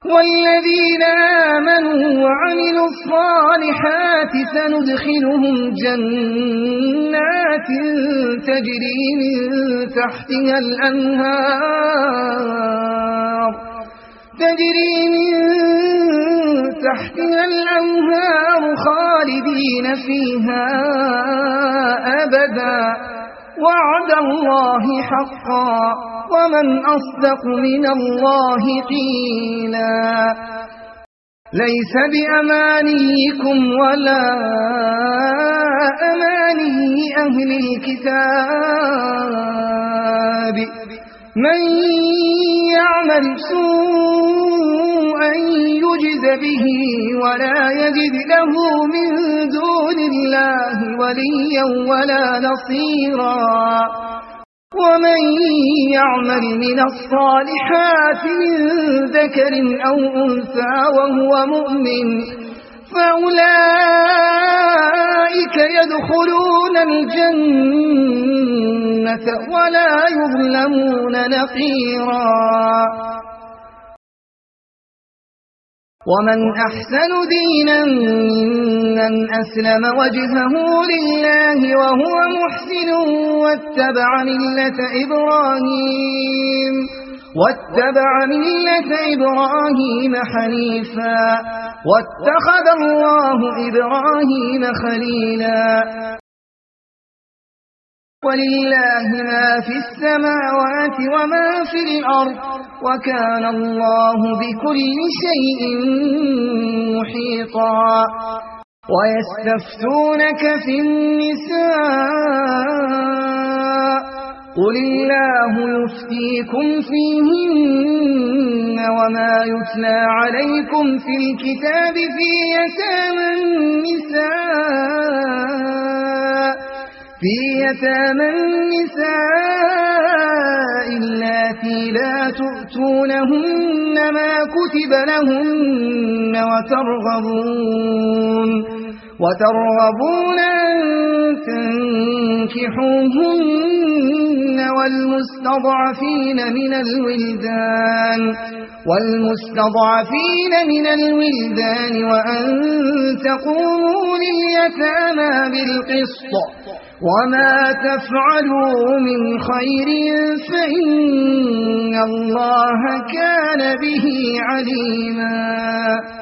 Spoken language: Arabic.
والذين آمنوا وعملوا الصالحات سندخلهم جنات تجري من تحتها الأنهار خالدين فيها أبدا وعد الله حقا ومن أصدق من الله قيلا ليس بأمانيكم ولا أماني أهل الكتاب من يعمل سوءا يجز به ولا يجد له من دون الله وليا ولا نصيرا ومن يعمل من الصالحات من ذكر أو أنثى وهو مؤمن فأولئك يدخلون الجنة ولا يظلمون نقيرا ومن أحسن دينا ممن أسلم وجهه لله وهو محسن واتبع ملة إبراهيم حنيفا واتخذ الله إبراهيم خليلا ولله ما في السماوات وما في الأرض وكان الله بكل شيء محيطا ويستفتونك في النساء قل الله يفتيكم فيهن وما يتلى عليكم في الكتاب في يتامى النساء اللاتي لا تؤتونهن ما كتب لهن وترغبون أن تنكحوهن والمستضعفين من الولدان وأن تقوموا لليتامى بالقسط وما تفعلوا من خير فإن الله كان به عليما